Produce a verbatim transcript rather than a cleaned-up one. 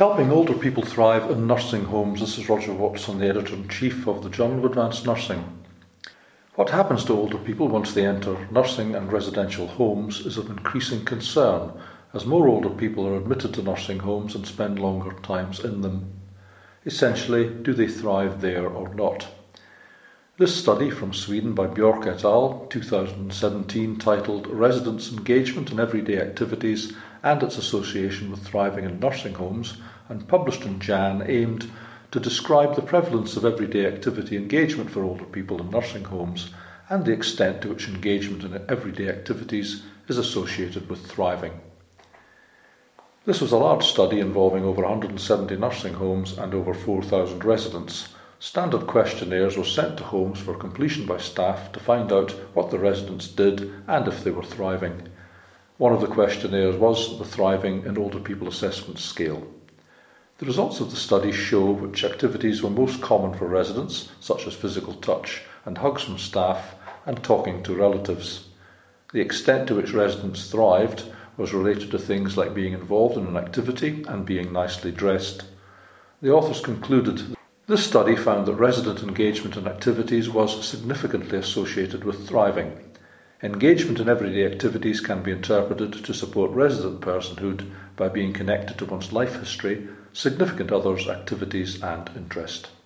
Helping older people thrive in nursing homes. This is Roger Watson, the Editor-in-Chief of the Journal of Advanced Nursing. What happens to older people once they enter nursing and residential homes is of increasing concern, as more older people are admitted to nursing homes and spend longer times in them. Essentially, do they thrive there or not? This study from Sweden by Björk et al. two thousand seventeen, titled Residents' Engagement in Everyday Activities and its Association with Thriving in Nursing Homes, and published in Jan, aimed to describe the prevalence of everyday activity engagement for older people in nursing homes and the extent to which engagement in everyday activities is associated with thriving. This was a large study involving over one hundred seventy nursing homes and over four thousand residents. Standard questionnaires were sent to homes for completion by staff to find out what the residents did and if they were thriving. One of the questionnaires was the Thriving in Older People Assessment Scale. The results of the study show which activities were most common for residents, such as physical touch and hugs from staff and talking to relatives. The extent to which residents thrived was related to things like being involved in an activity and being nicely dressed. The authors concluded this study found that resident engagement in activities was significantly associated with thriving. Engagement in everyday activities can be interpreted to support resident personhood by being connected to one's life history, significant others, activities and interest.